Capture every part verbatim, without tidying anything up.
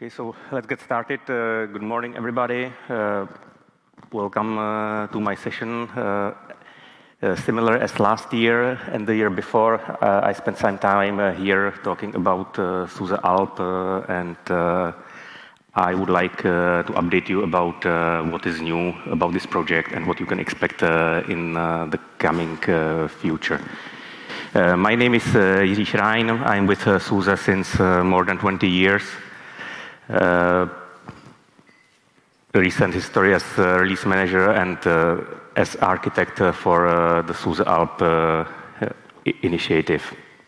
Okay, so let's get started. Uh, good morning, everybody. Uh, welcome uh, to my session. Uh, uh, similar as last year and the year before, uh, I spent some time uh, here talking about uh, SUSE Alp, uh, and uh, I would like uh, to update you about uh, what is new about this project and what you can expect uh, in uh, the coming uh, future. Uh, my name is uh, Jiří Schrein. I'm with uh, SUSE since uh, more than twenty years. Uh, recent history as uh, release manager and uh, as architect uh, for uh, the SUSE Alp uh, initiative.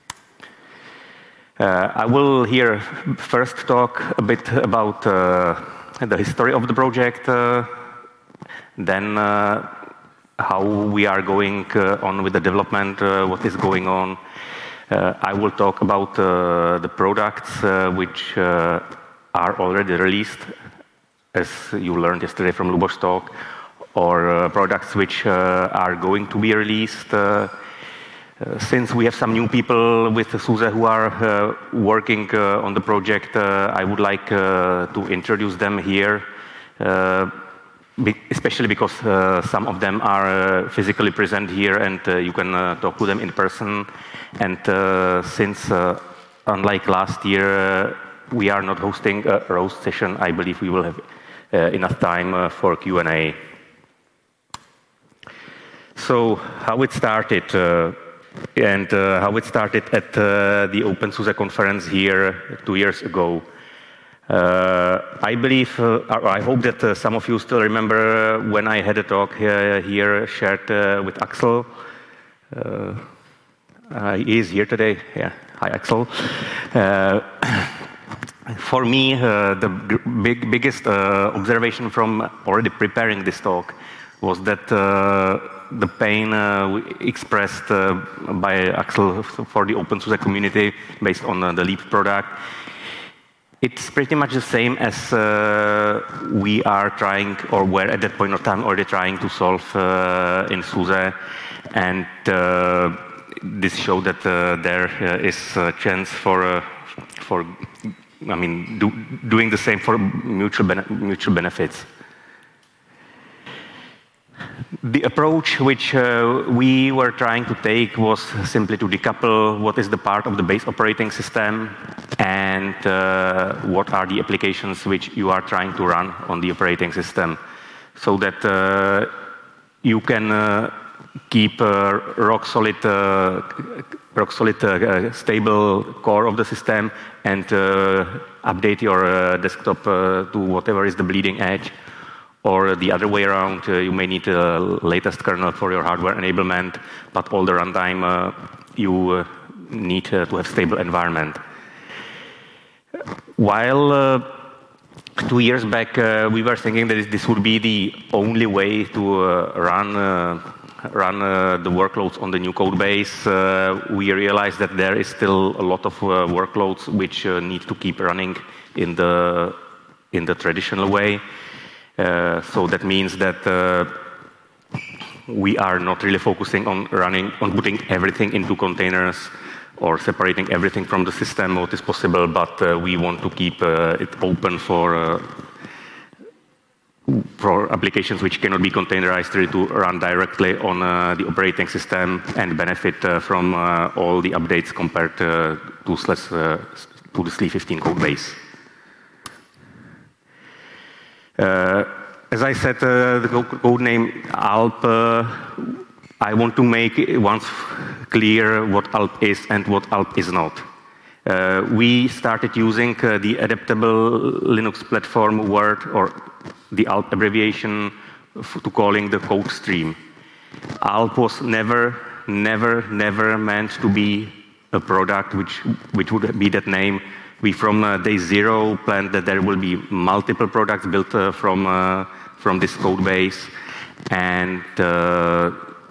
Uh, I will here first talk a bit about uh, the history of the project, uh, then uh, how we are going uh, on with the development, uh, what is going on. Uh, I will talk about uh, the products uh, which uh, are already released, as you learned yesterday from Luboš talk, or uh, products which uh, are going to be released. Uh, uh, since we have some new people with SUSE who are uh, working uh, on the project, uh, I would like uh, to introduce them here, uh, be especially because uh, some of them are uh, physically present here and uh, you can uh, talk to them in person. And uh, since, uh, unlike last year, uh, we are not hosting a roast session, I believe we will have uh, enough time uh, for Q and A. So, how it started, uh, and uh, how it started at uh, the OpenSUSE conference here two years ago. Uh, I believe, uh, or I hope that uh, some of you still remember when I had a talk uh, here shared uh, with Axel. Uh, uh, he is here today. Yeah, hi Axel. Uh, For me, uh, the big, biggest uh, observation from already preparing this talk was that uh, the pain uh, expressed uh, by Axel for the OpenSUSE community based on uh, the Leap product, it's pretty much the same as uh, we are trying, or were at that point of time already trying to solve uh, in SUSE, and uh, this showed that uh, there uh, is a chance for uh, for I mean, do, doing the same for mutual, bene mutual benefits. The approach which uh, we were trying to take was simply to decouple what is the part of the base operating system and uh, what are the applications which you are trying to run on the operating system, so that uh, you can uh, keep a rock solid, uh, rock solid uh, stable core of the system and uh, update your uh, desktop uh, to whatever is the bleeding edge. Or the other way around, uh, you may need the latest kernel for your hardware enablement, but all the runtime uh, you uh, need uh, to have stable environment. While uh, two years back uh, we were thinking that this would be the only way to uh, run uh, run uh, the workloads on the new code base, uh, we realized that there is still a lot of uh, workloads which uh, need to keep running in the in the traditional way. Uh, so that means that uh, we are not really focusing on running on putting everything into containers or separating everything from the system what is possible, but uh, we want to keep uh, it open for uh, for applications which cannot be containerized, really to run directly on uh, the operating system and benefit uh, from uh, all the updates compared uh, to, uh, to the S L E fifteen code base. Uh, as I said, uh, the code name Alp, uh, I want to make once clear what Alp is and what Alp is not. Uh, we started using uh, the adaptable Linux platform word, or the Alp abbreviation, to calling the code stream. Alp was never, never, never meant to be a product which, which would be that name. We from uh, day zero planned that there will be multiple products built uh, from, uh, from this code base. And uh,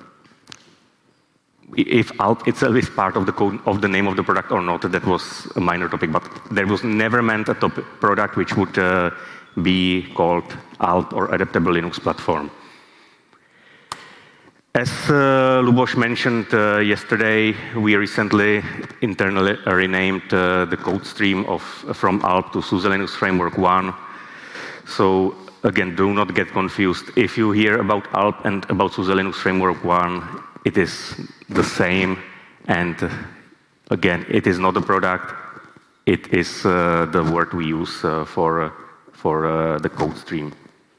if Alp itself is part of the code of the name of the product or not, that was a minor topic, but there was never meant a top product which would uh, be called Alp or Adaptable Linux Platform. As uh, Luboš mentioned uh, yesterday, we recently internally renamed uh, the code stream of, from A L P to SUSE Linux Framework one. So again, do not get confused. If you hear about A L P and about SUSE Linux Framework one, it is the same. And uh, again, it is not a product. It is uh, the word we use uh, for, uh, for uh, the code stream.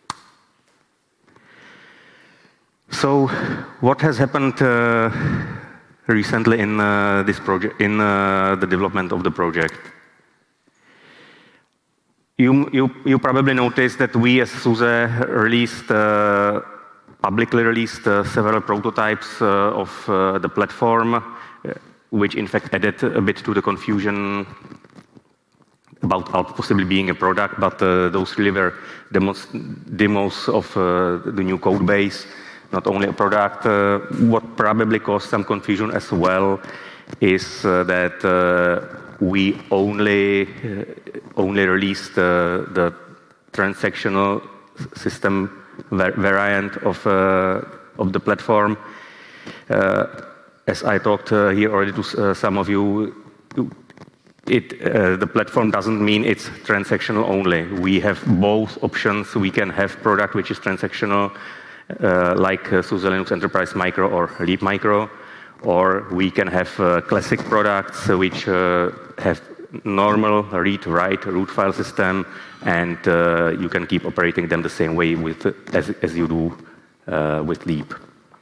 So, what has happened uh, recently in uh, this project, in uh, the development of the project? You, you, you probably noticed that we as SUSE released, uh, publicly released uh, several prototypes uh, of uh, the platform, uh, which in fact added a bit to the confusion about A L P possibly being a product, but uh, those really were demos, demos of uh, the new code base. Not only a product. Uh, what probably caused some confusion as well is uh, that uh, we only uh, only released uh, the transactional system variant of uh, of the platform. Uh, as I talked uh, here already to uh, some of you, it uh, the platform doesn't mean it's transactional only. We have both options. We can have product which is transactional, Uh, like uh, SUSE Linux Enterprise Micro or Leap Micro, or we can have uh, classic products uh, which uh, have normal read-write root file system, and uh, you can keep operating them the same way with, as, as you do uh, with Leap.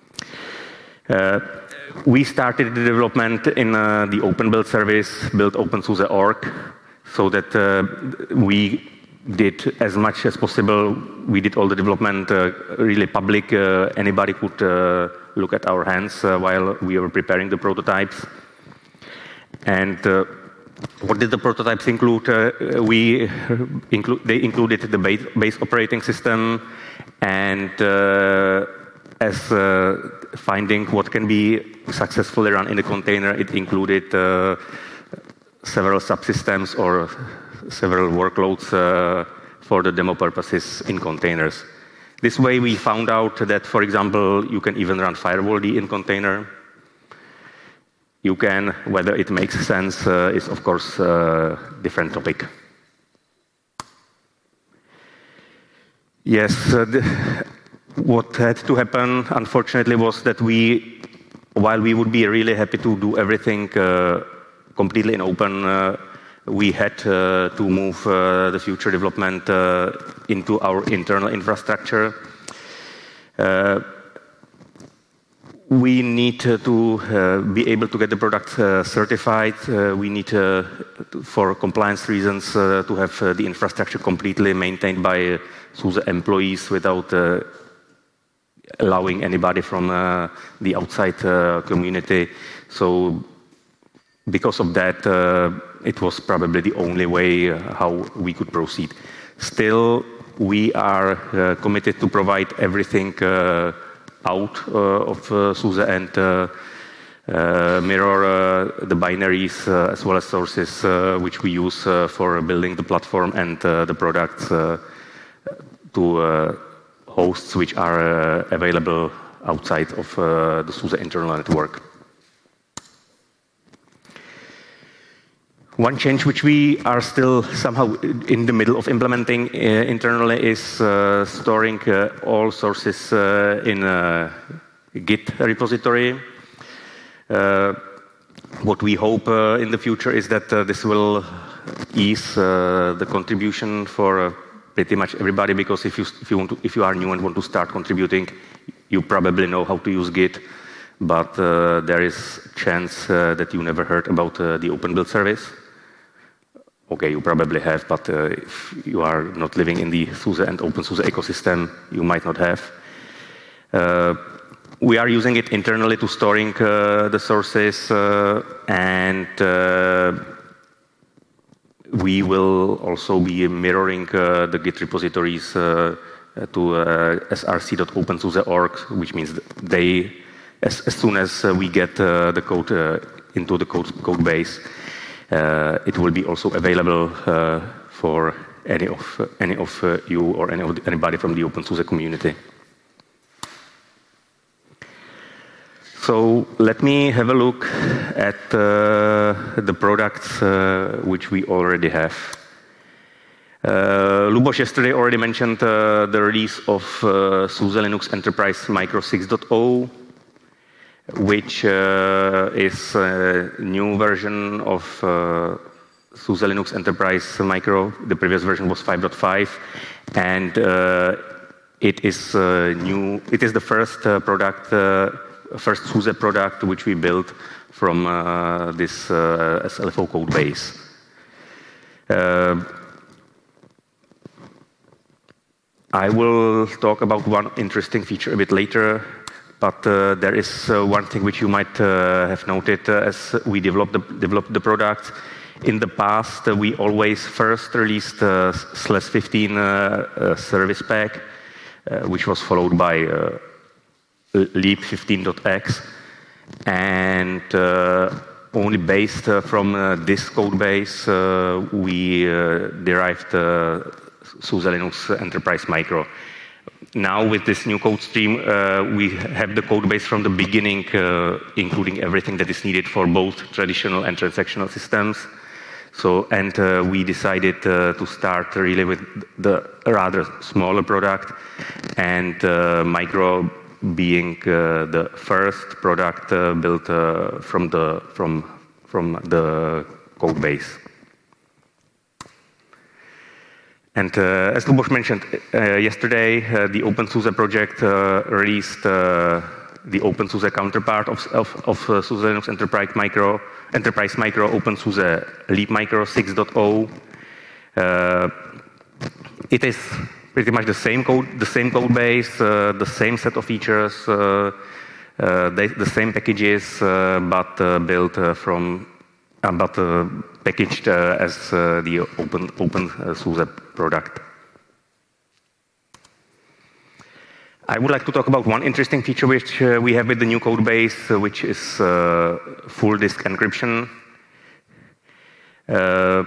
Uh, we started the development in uh, the open build service, build OpenSUSE dot org, so that uh, we did as much as possible. We did all the development uh, really public. Uh, anybody could uh, look at our hands uh, while we were preparing the prototypes. And uh, what did the prototypes include? Uh, we include, they included the base, base operating system, and uh, as uh, finding what can be successfully run in a container, it included uh, several subsystems or several workloads uh, for the demo purposes in containers. This way we found out that, for example, you can even run firewall D in container. You can, whether it makes sense uh, is of course a different topic. Yes, uh, the, what had to happen, unfortunately, was that we, while we would be really happy to do everything uh, completely in open, uh, we had uh, to move uh, the future development uh, into our internal infrastructure. Uh, we need to uh, be able to get the product uh, certified. Uh, we need, uh, to, for compliance reasons, uh, to have uh, the infrastructure completely maintained by uh, SUSE employees without uh, allowing anybody from uh, the outside uh, community. So, because of that, uh, it was probably the only way uh, how we could proceed. Still, we are uh, committed to provide everything uh, out uh, of uh, SUSE and uh, uh, mirror uh, the binaries uh, as well as sources uh, which we use uh, for building the platform and uh, the products uh, to uh, hosts which are uh, available outside of uh, the SUSE internal network. One change which we are still somehow in the middle of implementing uh, internally is uh, storing uh, all sources uh, in a Git repository. Uh, what we hope uh, in the future is that uh, this will ease uh, the contribution for uh, pretty much everybody, because if you, if, you want to, if you are new and want to start contributing, you probably know how to use Git, but uh, there is a chance uh, that you never heard about uh, the Open Build service. Okay, you probably have, but uh, if you are not living in the SUSE and OpenSUSE ecosystem, you might not have. Uh, we are using it internally to storing uh, the sources, uh, and uh, we will also be mirroring uh, the Git repositories uh, to uh, S R C dot open SUSE dot org, which means they, as, as soon as uh, we get uh, the code uh, into the code, code base, Uh, it will be also available uh, for any of uh, any of uh, you or any of the, anybody from the OpenSUSE community. So let me have a look at uh, the products uh, which we already have. Uh, Luboš yesterday already mentioned uh, the release of uh, SUSE Linux Enterprise Micro six point oh, which uh, is a new version of uh, SUSE Linux Enterprise Micro. The previous version was five point five, and uh, it is uh, new. It is the first uh, product, uh, first SUSE product which we built from uh, this uh, S L F O code base. Uh, I will talk about one interesting feature a bit later, but uh, there is uh, one thing which you might uh, have noted uh, as we developed the, developed the product. In the past, uh, we always first released uh, slash fifteen uh, uh, service pack, uh, which was followed by uh, leap fifteen dot x, and uh, only based uh, from uh, this code base, uh, we uh, derived uh, SUSE Linux Enterprise Micro. Now with this new code stream, uh, we have the code base from the beginning, uh, including everything that is needed for both traditional and transactional systems. So, and uh, we decided uh, to start really with the rather smaller product, and uh, Micro being uh, the first product uh, built uh, from the from from the code base. And uh, as Luboš mentioned uh, yesterday, uh, the OpenSUSE project uh, released uh, the OpenSUSE counterpart of, of, of uh, SUSE Linux Enterprise Micro, Enterprise Micro, OpenSUSE Leap Micro six point oh. Uh, it is pretty much the same code, the same code base, uh, the same set of features, uh, uh, they, the same packages, uh, but uh, built uh, from, uh, but uh, packaged uh, as uh, the open open uh, SUSE product. I would like to talk about one interesting feature which uh, we have with the new code base, uh, which is uh, full disk encryption. Uh,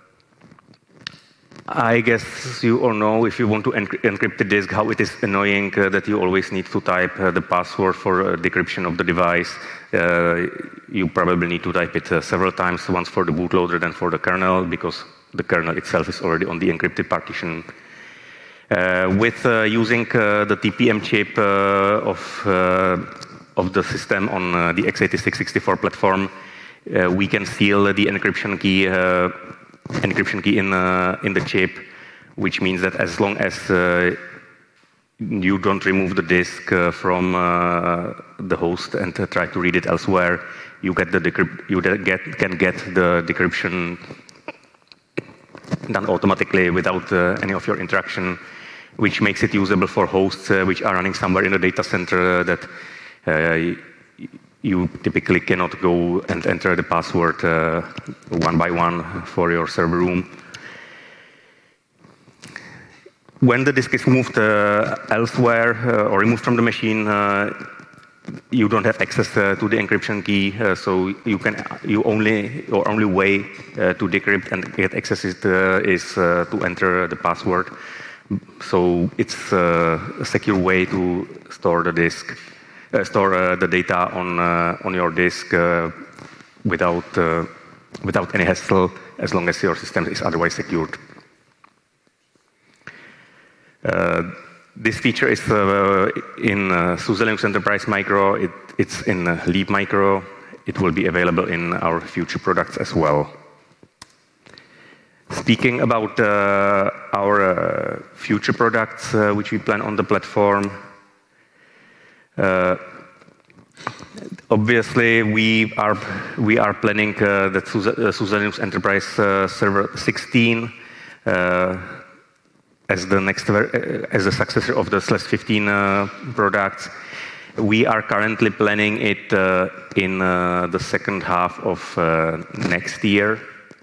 I guess you all know, if you want to encrypt the disk, how it is annoying uh, that you always need to type uh, the password for uh, decryption of the device. Uh, you probably need to type it uh, several times, once for the bootloader, then for the kernel, because the kernel itself is already on the encrypted partition. Uh, with uh, using uh, the T P M chip uh, of, uh, of the system on uh, the x eighty-six sixty-four platform, uh, we can seal the encryption key uh, encryption key in uh, in the chip, which means that as long as uh, you don't remove the disk uh, from uh, the host and uh, try to read it elsewhere, you get the decrypt you get can get the decryption done automatically without uh, any of your interaction, which makes it usable for hosts uh, which are running somewhere in a data center uh, that uh, you typically cannot go and enter the password uh, one by one for your server room. When the disk is moved uh, elsewhere uh, or removed from the machine, uh, you don't have access uh, to the encryption key, uh, so you can you only your only way uh, to decrypt and get access is, uh, is uh, to enter the password. So it's uh, a secure way to store the disk. Uh, store uh, the data on uh, on your disk uh, without uh, without any hassle, as long as your system is otherwise secured. Uh, this feature is uh, in uh, SUSE Linux Enterprise Micro. It, it's in uh, Leap Micro. It will be available in our future products as well. Speaking about uh, our uh, future products, uh, which we plan on the platform. Uh, obviously, we are we are planning uh, that SUSE, uh, SUSE Linux Enterprise uh, Server sixteen uh, as the next uh, as the successor of the slash fifteen uh, products. We are currently planning it uh, in uh, the second half of uh, next year,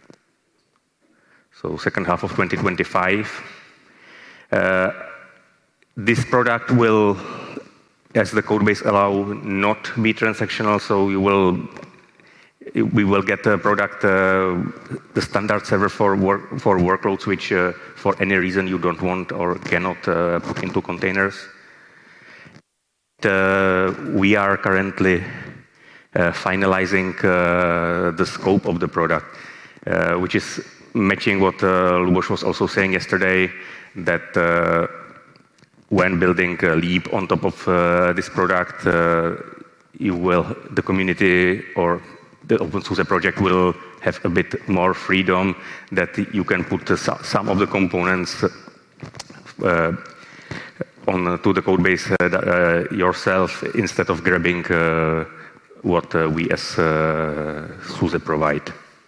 so second half of twenty twenty-five. Uh, this product will, as the code base allow, not be transactional, so you will, we will get a product, uh, the standard server for work, for workloads which, uh, for any reason, you don't want or cannot uh, put into containers. uh, we are currently uh, finalizing uh, the scope of the product, uh, which is matching what uh, Luboš was also saying yesterday, that uh, when building a Leap on top of uh, this product, uh, you will, the community or the OpenSUSE project will have a bit more freedom that you can put uh, some of the components uh, on uh, to the code base uh, uh, yourself instead of grabbing uh, what uh, we as uh, SUSE provide.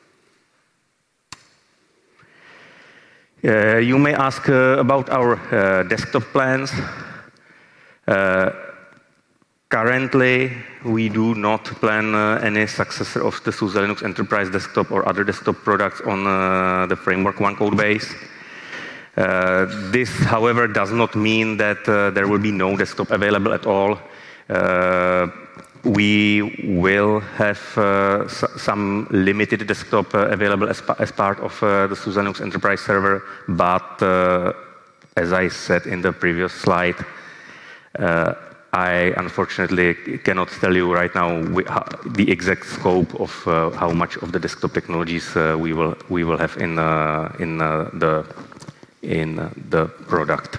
Uh, you may ask uh, about our uh, desktop plans. Uh, currently, we do not plan uh, any successor of the SUSE Linux Enterprise Desktop or other desktop products on uh, the Framework One code base. Uh, this, however, does not mean that uh, there will be no desktop available at all. Uh, we will have uh, some limited desktop uh, available as, pa as part of uh, the SUSE Linux Enterprise Server, but uh, as I said in the previous slide, uh, I unfortunately cannot tell you right now the exact scope of uh, how much of the desktop technologies uh, we will we will have in uh, in uh, the in uh, the product.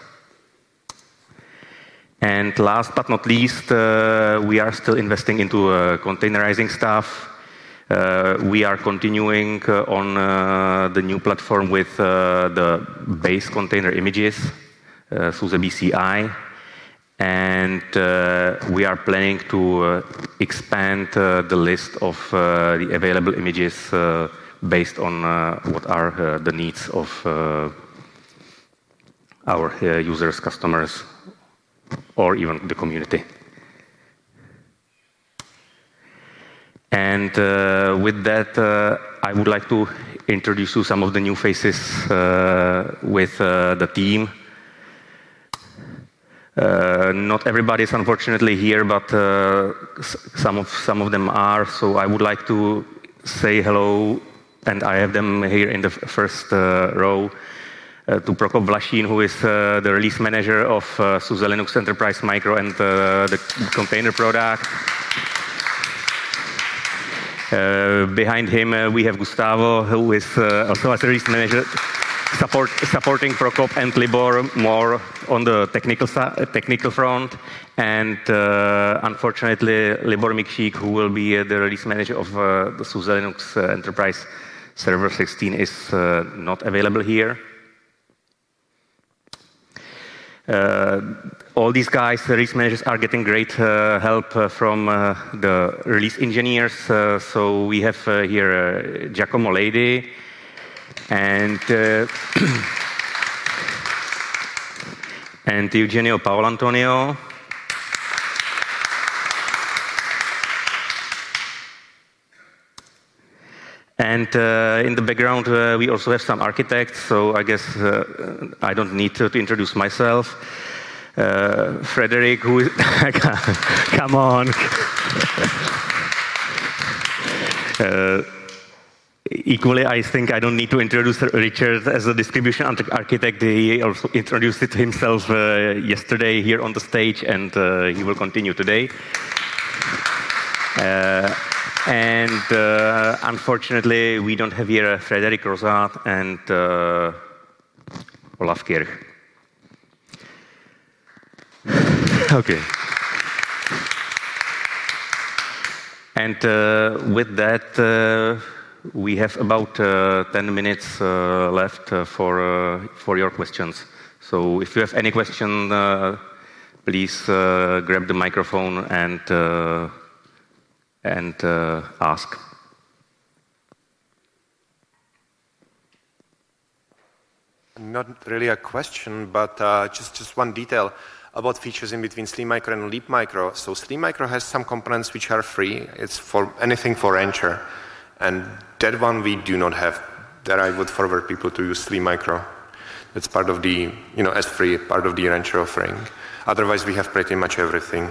And last but not least, uh, we are still investing into uh, containerizing stuff. Uh, we are continuing uh, on uh, the new platform with uh, the base container images, uh, SUSE B C I. And uh, we are planning to uh, expand uh, the list of uh, the available images uh, based on uh, what are uh, the needs of uh, our uh, users, customers, or even the community. And uh, with that, uh, I would like to introduce you some of the new faces uh, with uh, the team. Uh, not everybody is unfortunately here, but uh, some of some of them are. So I would like to say hello, and I have them here in the first uh, row. Uh, to Prokop Vlašín, who is uh, the release manager of uh, SUSE Linux Enterprise Micro and uh, the container product. Uh, behind him, uh, we have Gustavo, who is uh, also as a release manager, support, supporting Prokop and Libor more on the technical, technical front. And uh, unfortunately, Libor Mikšík, who will be uh, the release manager of uh, the SUSE Linux uh, Enterprise Server sixteen, is uh, not available here. Uh, all these guys, the release managers, are getting great uh, help uh, from uh, the release engineers. Uh, so we have uh, here uh, Giacomo Lady and uh, and Eugenio Paulantonio. And uh, in the background, uh, we also have some architects, so I guess uh, I don't need to, to introduce myself. Uh, Frederick, who is... Come on. uh, equally, I think I don't need to introduce Richard as a distribution architect. He also introduced it himself uh, yesterday here on the stage, and uh, he will continue today. Uh, And uh, unfortunately, we don't have here Frederick Rosat and uh, Olaf Kirch. Okay. And uh, with that, uh, we have about uh, ten minutes uh, left uh, for uh, for your questions. So if you have any question, uh, please uh, grab the microphone and. Uh, and uh, ask. Not really a question, but uh, just, just one detail about features in between SleeMicro and Leap Micro. So SleeMicro has some components which are free. It's for anything for Rancher. And that one we do not have. There I would forward people to use SleeMicro. It's part of the, you know, as free, part of the Rancher offering. Otherwise, we have pretty much everything.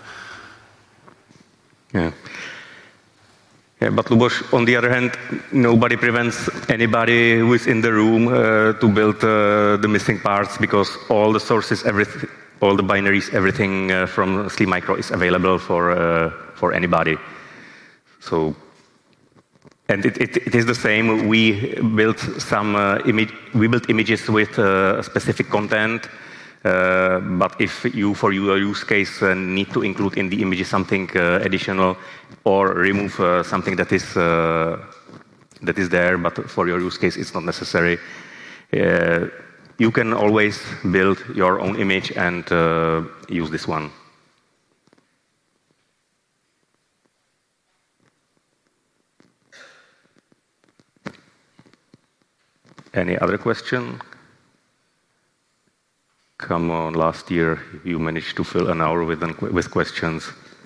Yeah. Yeah, but Luboš, on the other hand, nobody prevents anybody who is in the room uh, to build uh, the missing parts, because all the sources, everything, all the binaries, everything uh, from SliMicro is available for uh, for anybody. So, and it, it, it is the same. We built some uh, image. We built images with uh, specific content. Uh, but if you, for your use case, uh, need to include in the images something uh, additional, or remove uh, something that is uh, that is there, but for your use case it's not necessary, uh, you can always build your own image and uh, use this one. Any other question? Come on, last year you managed to fill an hour with, with questions.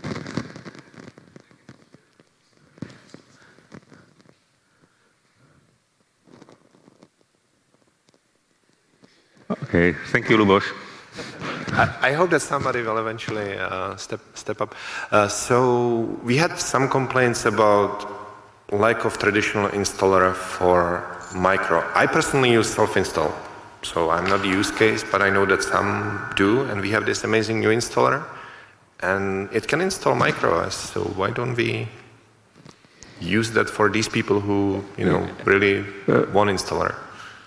Okay, thank you, Luboš. I, I hope that somebody will eventually uh, step step up. Uh, so we had some complaints about lack of traditional installer for micro. I personally use self-install. So I'm not the use case, but I know that some do, and we have this amazing new installer, and it can install microOS. So why don't we use that for these people who, you know, really want installer?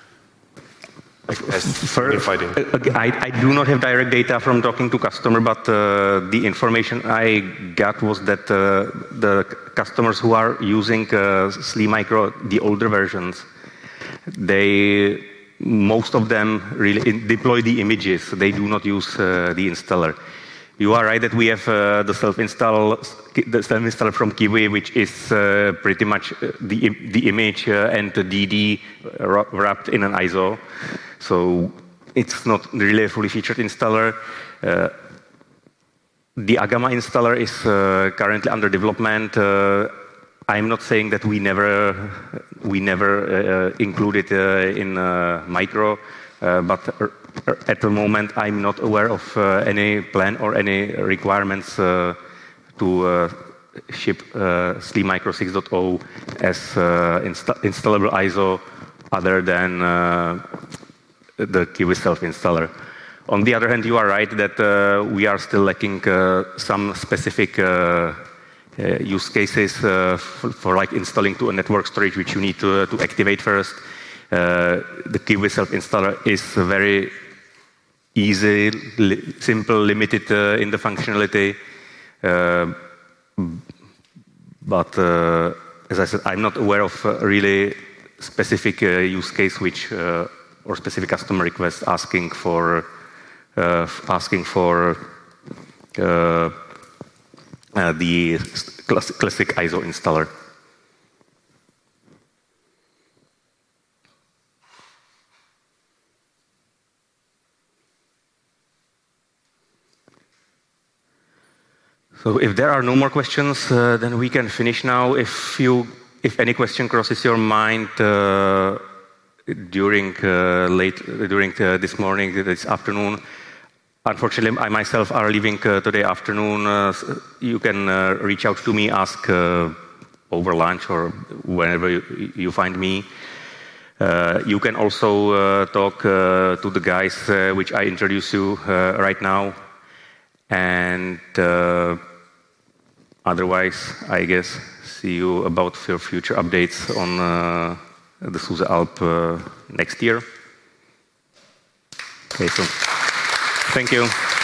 First, I, I do not have direct data from talking to customer, but uh, the information I got was that uh, the customers who are using uh, SliMicro, the older versions, they most of them really deploy the images. They do not use uh, the installer. You are right that we have uh, the self-install, the self-installer from Kiwi, which is uh, pretty much the the image uh, and the D D wrapped in an I S O. So it's not really a fully featured installer. Uh, the Agama installer is uh, currently under development. Uh, I'm not saying that we never we never uh, include it uh, in uh, micro, uh, but at the moment I'm not aware of uh, any plan or any requirements uh, to uh, ship uh, SliMicro six point oh as uh, insta installable I S O other than uh, the Kiwi self-installer. On the other hand, you are right that uh, we are still lacking uh, some specific uh, Uh, use cases uh, for, for like installing to a network storage, which you need to, uh, to activate first. Uh, the Kiwi self-installer is very easy, li simple, limited uh, in the functionality. Uh, but uh, as I said, I'm not aware of uh, really specific uh, use case which uh, or specific customer request asking for uh, asking for uh, Uh, the classic I S O installer. So if there are no more questions, uh, then we can finish now. If you, if any question crosses your mind uh, during uh, late during uh, this morning, this afternoon. Unfortunately, I myself are leaving uh, today afternoon. Uh, you can uh, reach out to me, ask uh, over lunch or whenever you, you find me. Uh, you can also uh, talk uh, to the guys uh, which I introduce you uh, right now. And uh, otherwise, I guess, see you about your future updates on uh, the SUSE Alp uh, next year. Okay, so. Thank you.